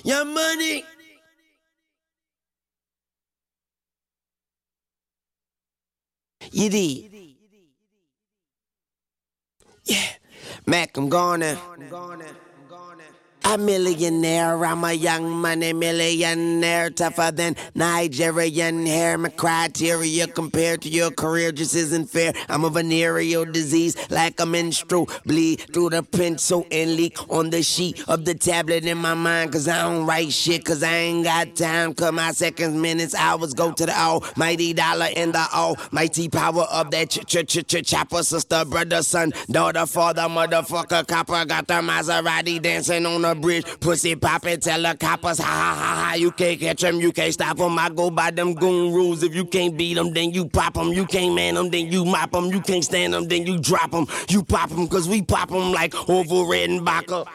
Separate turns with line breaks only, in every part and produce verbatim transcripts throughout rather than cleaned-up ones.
Young Money. You did. Yeah. Mac, I'm gonna. A millionaire, I'm a young money millionaire, tougher than Nigerian hair. My criteria compared to your career just isn't fair. I'm a venereal disease, like a menstrual bleed through the pencil and leak on the sheet of the tablet in my mind. Cause I don't write shit, cause I ain't got time. Cause my seconds, minutes, hours go to the almighty dollar and the almighty power of that ch ch ch ch chopper. Sister, brother, son, daughter, father, motherfucker, copper. Got the Maserati dancing on the bridge, pussy poppin', tell the coppers, ha ha ha ha, you can't catch them, you can't stop them. I go by them goon rules. If you can't beat them, then you pop them. You can't man them, then you mop them. You can't stand them, then you drop them. You pop them, cause we pop them like Orville Redenbacher.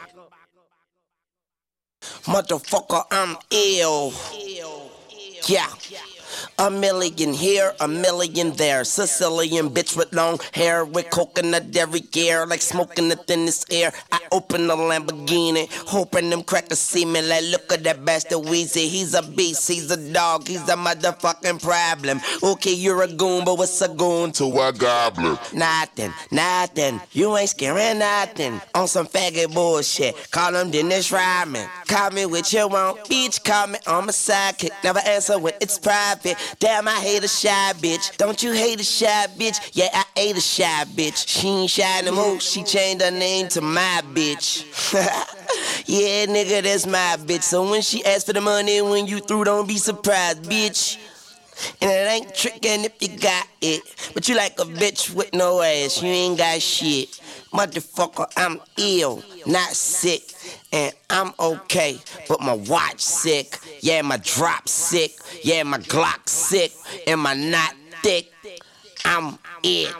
Motherfucker, I'm ill. Yeah. A million here, a million there. Sicilian bitch with long hair, with coconut derriere, like smoking the thinnest air. I open the Lamborghini, hoping them crackers see me. Like, look at that bastard Weezy. He's a beast, he's a dog, he's a motherfucking problem. Okay, you're a goon, but what's a goon to a goblin? Nothing, nothing. You ain't scaring nothing. On some faggot bullshit. Call him Dennis Rodman. Call me what you want, bitch. Call me on my sidekick. Never answer when it's private. Damn, I hate a shy bitch. Don't you hate a shy bitch? Yeah, I hate a shy bitch. She ain't shy no more. She changed her name to my bitch. Yeah, nigga, that's my bitch. So when she asks for the money, when you through, don't be surprised, bitch. And it ain't trickin' if you got it. But you like a bitch with no ass. You ain't got shit. Motherfucker, I'm ill, not sick. And I'm okay, but my watch sick. Yeah, my drop sick. Yeah, my Glock sick. And my knot thick. I'm ill.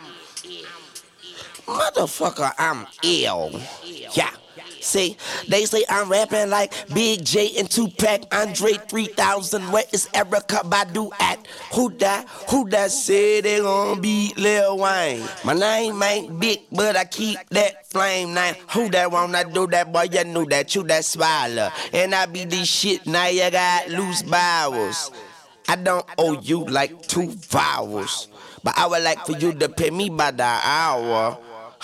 Motherfucker, I'm ill. Yeah. See, they say I'm rapping like Big J and Tupac, Andre three thousand. Where is Erykah Badu at? Who that? Who that said they gon' beat Lil Wayne? My name ain't big, but I keep that flame name. Who that wanna do that, boy? You knew that, you that swallow. And I be this shit, now you got loose bowels. I don't owe you like two vowels, but I would like for you to pay me by the hour.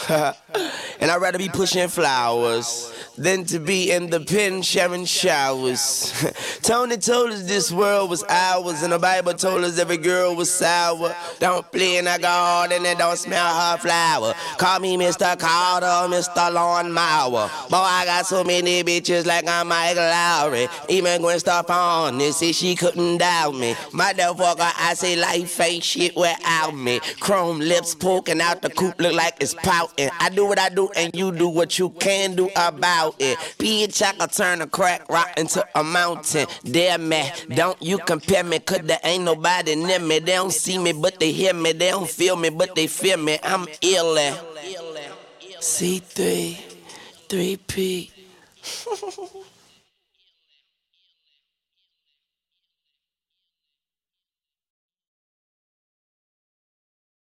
And I'd rather be pushing flowers than to be in the pen sharing showers. Tony told us this world was ours, and the Bible told us every girl was sour. Don't play in the garden and don't smell her flower. Call me Mister Carter, Mister Lawnmower. Boy, I got so many bitches like I'm Mike Lowry. Even Gwen Stefani said she couldn't doubt me. Motherfucker, I say life ain't shit without me. Chrome lips poking out the coop look like it's pouting. I do what I do and you do what you can do about it. Bitch, I can turn a crack rock into a mountain. Damn man, don't you compare me, cause there ain't nobody near me. They don't see me, but they hear me. They don't feel me, but they feel me. I'm ill. C three, three P.